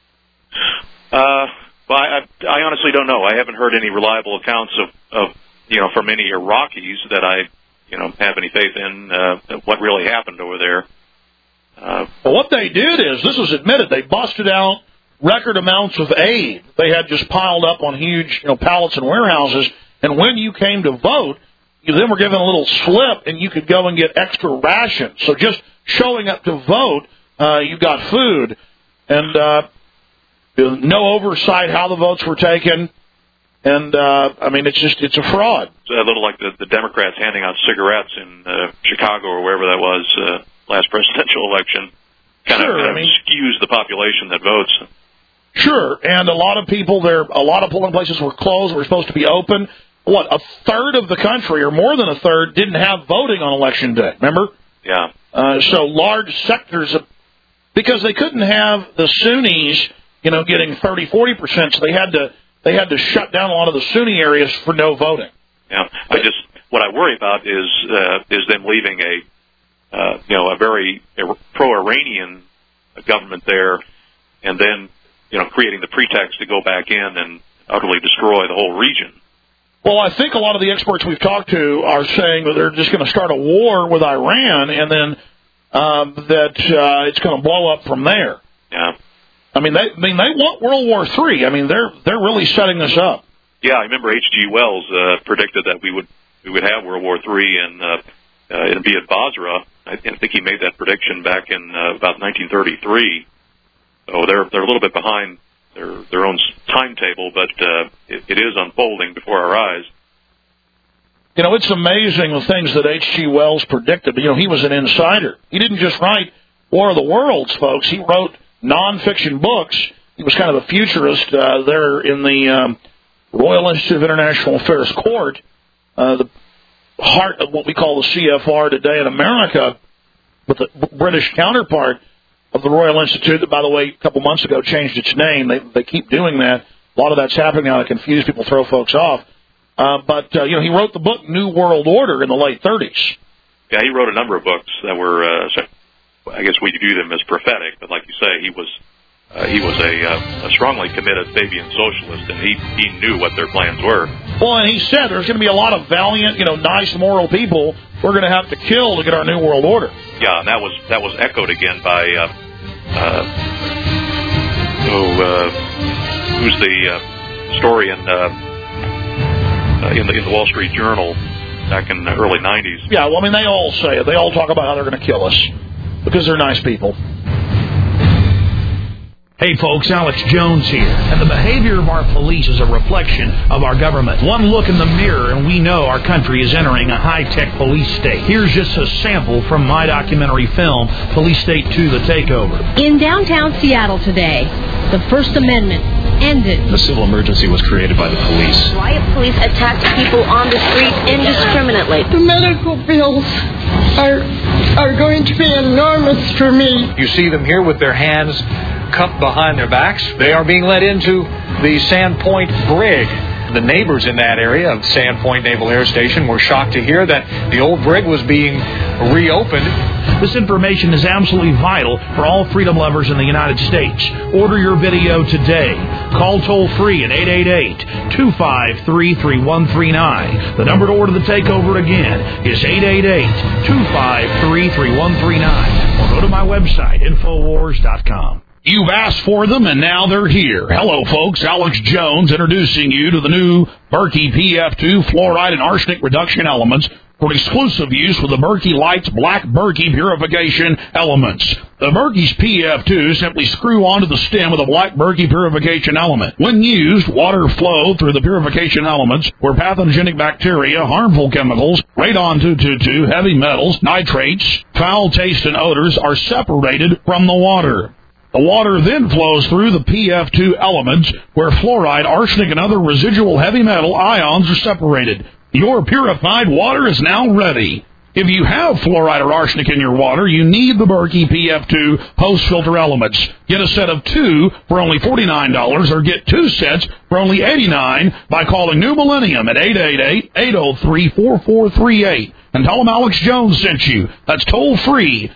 Well, I honestly don't know. I haven't heard any reliable accounts of from any Iraqis that I, have any faith in what really happened over there. Well, what they did is, this was admitted, they busted out record amounts of aid. They had just piled up on huge, pallets and warehouses. And when you came to vote, you then were given a little slip, and you could go and get extra rations. So just showing up to vote, you got food. And no oversight how the votes were taken. And, it's a fraud. It's a little like the Democrats handing out cigarettes in Chicago or wherever that was last presidential election. Kind of skews the population that votes. Sure, and a lot of people there, a lot of polling places were closed, were supposed to be open. A third of the country, or more than a third, didn't have voting on Election Day, remember? Yeah. So large sectors because they couldn't have the Sunnis, getting 30-40%, so they had to shut down a lot of the Sunni areas for no voting. Yeah, what I worry about is them leaving a very pro-Iranian government there, and then creating the pretext to go back in and utterly destroy the whole region. Well, I think a lot of the experts we've talked to are saying that they're just going to start a war with Iran, and then that it's going to blow up from there. Yeah. They want World War III. They're really setting this up. Yeah, I remember H.G. Wells predicted that we would have World War III and it'd be at Basra. I think he made that prediction back in about 1933. So they're a little bit behind their own timetable, but it is unfolding before our eyes. You know, it's amazing the things that H.G. Wells predicted. You know, he was an insider. He didn't just write War of the Worlds, folks. He wrote nonfiction books. He was kind of a futurist there in the Royal Institute of International Affairs Court, the heart of what we call the CFR today in America, with the British counterpart of the Royal Institute that, by the way, a couple months ago changed its name. They keep doing that. A lot of that's happening now to confuse people, throw folks off. But you know, he wrote the book New World Order in the late 30s. Yeah, he wrote a number of books that were, I guess we view them as prophetic, but like you say, he was a strongly committed Fabian socialist, and he knew what their plans were. Well, and he said there's going to be a lot of valiant, you know, nice, moral people we're going to have to kill to get our New World Order. Yeah, and that was echoed again by who's the historian in the Wall Street Journal back in the early 90s. Yeah, well, I mean, they all say it. They all talk about how they're going to kill us because they're nice people. Hey folks, Alex Jones here, and the behavior of our police is a reflection of our government. One look in the mirror and we know our country is entering a high-tech police state. Here's just a sample from my documentary film, Police State 2, The Takeover. In downtown Seattle today, the First Amendment ended. The civil emergency was created by the police. Riot police attacked people on the street indiscriminately. The medical bills are going to be enormous for me. You see them here with their hands cupped behind their backs. They are being led into the Sandpoint brig. The neighbors in that area of Sandpoint Naval Air Station were shocked to hear that the old brig was being reopened. This information is absolutely vital for all freedom lovers in the United States. Order your video today. Call toll-free at 888-253-3139. The number to order the takeover again is 888-253-3139. Or go to my website, Infowars.com. You've asked for them, and now they're here. Hello, folks. Alex Jones introducing you to the new Berkey PF2 fluoride and arsenic reduction elements for exclusive use with the Berkey Lights Black Berkey purification elements. The Berkey's PF2 simply screw onto the stem of the Black Berkey purification element. When used, water flow through the purification elements where pathogenic bacteria, harmful chemicals, radon-222, heavy metals, nitrates, foul taste, and odors are separated from the water. The water then flows through the PF2 elements where fluoride, arsenic, and other residual heavy metal ions are separated. Your purified water is now ready. If you have fluoride or arsenic in your water, you need the Berkey PF2 post-filter elements. Get a set of 2 for only $49 or get 2 sets for only $89 by calling New Millennium at 888-803-4438. And tell them Alex Jones sent you. That's toll-free.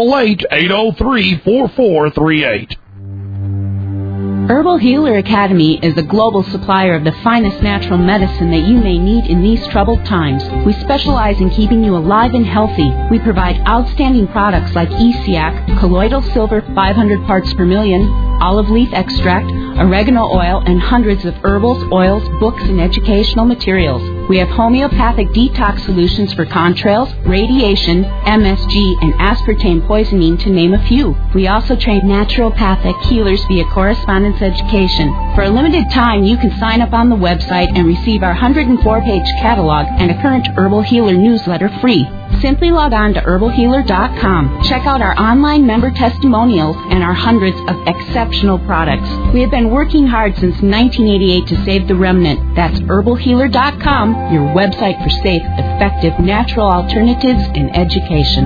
888-803-4438. Herbal Healer Academy is a global supplier of the finest natural medicine that you may need in these troubled times. We specialize in keeping you alive and healthy. We provide outstanding products like ESIAC, colloidal silver 500 parts per million, olive leaf extract, oregano oil, and hundreds of herbals, oils, books, and educational materials. We have homeopathic detox solutions for contrails, radiation, MSG, and aspartame poisoning, to name a few. We also train naturopathic healers via correspondence education. For a limited time, you can sign up on the website and receive our 104-page catalog and a current Herbal Healer newsletter free. Simply log on to herbalhealer.com. Check out our online member testimonials and our hundreds of exceptional products. We have been working hard since 1988 to save the remnant. That's herbalhealer.com, your website for safe, effective, natural alternatives in education.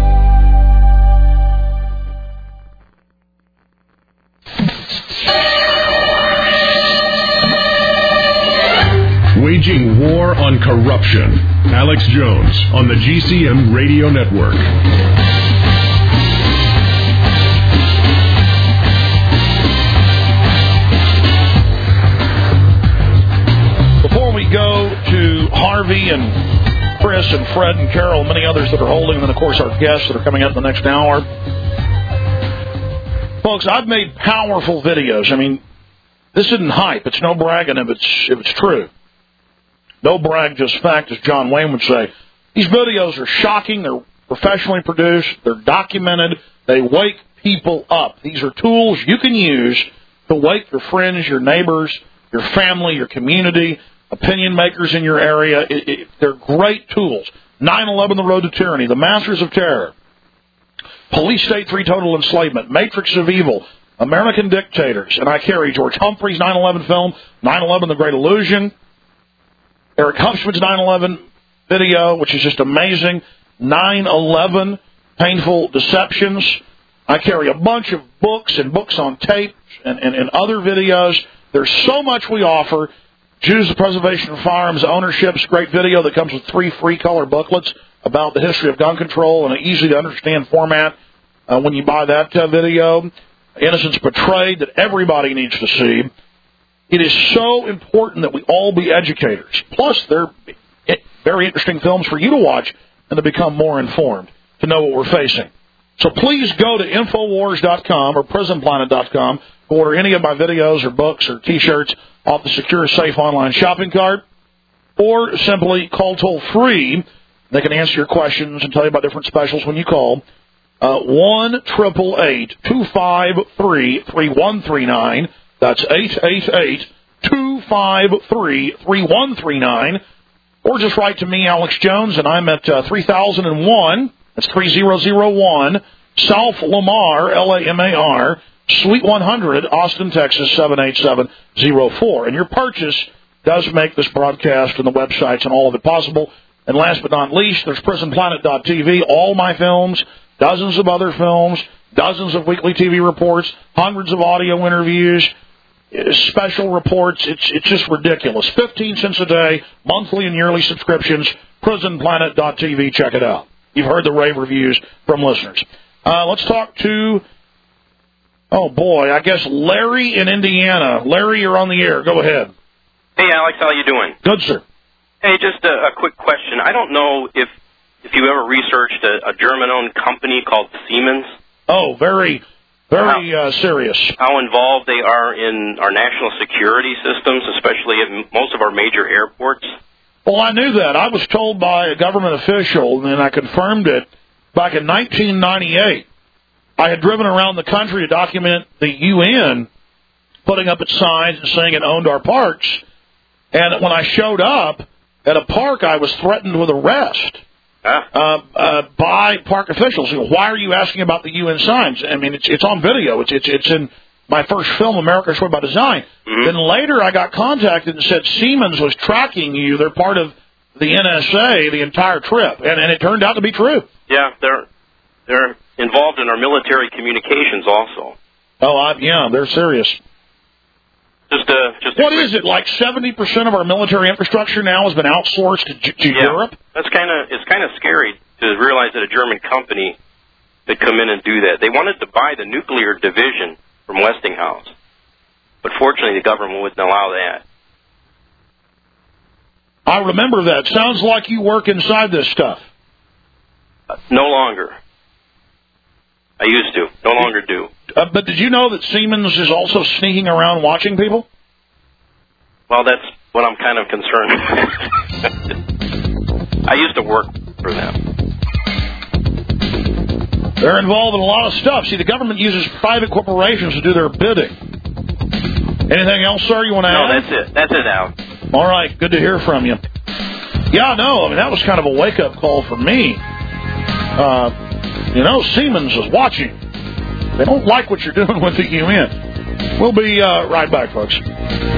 Waging war on corruption. Alex Jones on the GCN Radio Network. Before we go to Harvey and Chris and Fred and Carol and many others that are holding, and then, of course, our guests that are coming up in the next hour. Folks, I've made powerful videos. I mean, this isn't hype. It's no bragging if it's true. No brag, just fact, as John Wayne would say. These videos are shocking. They're professionally produced. They're documented. They wake people up. These are tools you can use to wake your friends, your neighbors, your family, your community, opinion makers in your area. They're great tools. 9/11, The Road to Tyranny, The Masters of Terror, Police State 3, Total Enslavement, Matrix of Evil, American Dictators, and I carry George Humphrey's 9/11 film, 9/11, The Great Illusion, Eric Hupschmidt's 9/11 video, which is just amazing, 9/11, Painful Deceptions. I carry a bunch of books and books on tape and other videos. There's so much we offer. Choose the Preservation of Firearms Ownership's great video that comes with 3 free color booklets about the history of gun control in an easy-to-understand format when you buy that video. Innocence Betrayed, that everybody needs to see. It is so important that we all be educators. Plus, they're very interesting films for you to watch and to become more informed, to know what we're facing. So please go to Infowars.com or PrisonPlanet.com to order any of my videos or books or T-shirts off the secure, safe online shopping cart, or simply call toll-free. They can answer your questions and tell you about different specials when you call. 1-888-253-3139. That's 888-253-3139. Or just write to me, Alex Jones, and I'm at 3001. That's 3001 South Lamar, Lamar, Suite 100, Austin, Texas, 78704. And your purchase does make this broadcast and the websites and all of it possible. And last but not least, there's PrisonPlanet.tv, all my films, dozens of other films, dozens of weekly TV reports, hundreds of audio interviews, special reports. It's just ridiculous. 15 cents a day, monthly and yearly subscriptions, PrisonPlanet.tv. Check it out. You've heard the rave reviews from listeners. Let's talk to, oh boy, I guess Larry in Indiana. Larry, you're on the air. Go ahead. Hey, Alex, how you doing? Good, sir. Hey, just a quick question. I don't know if you ever researched a German-owned company called Siemens. Oh, very serious. How involved they are in our national security systems, especially at most of our major airports. Well, I knew that. I was told by a government official, and I confirmed it, back in 1998. I had driven around the country to document the UN putting up its signs and saying it owned our parks. And when I showed up at a park, I was threatened with arrest by park officials. Why are you asking about the UN signs? I mean, it's on video. It's in my first film, America Destroyed by Design. Mm-hmm. Then later I got contacted and said Siemens was tracking you. They're part of the NSA the entire trip. And it turned out to be true. Yeah, they're involved in our military communications also. Oh, yeah, they're serious. Just what is it, like 70% of our military infrastructure now has been outsourced to Europe? It's kind of scary to realize that a German company could come in and do that. They wanted to buy the nuclear division from Westinghouse, but fortunately the government wouldn't allow that. I remember that. Sounds like you work inside this stuff. No longer. I used to. No longer do. But did you know that Siemens is also sneaking around watching people? Well, that's what I'm kind of concerned with. I used to work for them. They're involved in a lot of stuff. See, the government uses private corporations to do their bidding. Anything else, sir, you want to add? No, that's it. That's it, Al. All right. Good to hear from you. Yeah, no, I mean, that was kind of a wake-up call for me. Siemens is watching. They don't like what you're doing with the UN. We'll be right back, folks.